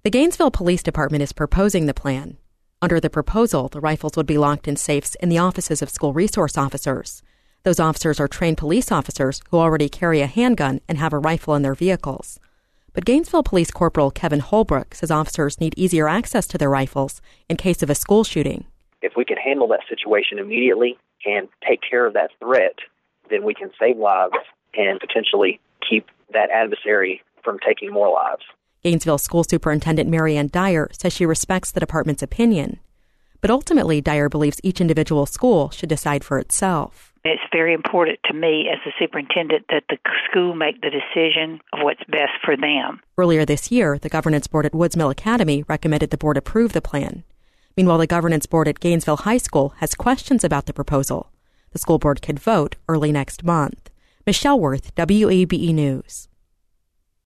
The Gainesville Police Department is proposing the plan. Under the proposal, the rifles would be locked in safes in the offices of school resource officers. Those officers are trained police officers who already carry a handgun and have a rifle in their vehicles. But Gainesville Police Corporal Kevin Holbrook says officers need easier access to their rifles in case of a school shooting. If we can handle that situation immediately and take care of that threat, then we can save lives and potentially keep that adversary from taking more lives. Gainesville School Superintendent Mary Ann Dyer says she respects the department's opinion. But ultimately, Dyer believes each individual school should decide for itself. It's very important to me as the superintendent that the school make the decision of what's best for them. Earlier this year, the governance board at Woods Mill Academy recommended the board approve the plan. Meanwhile, the governance board at Gainesville High School has questions about the proposal. The school board could vote early next month. Michelle Worth, WABE News.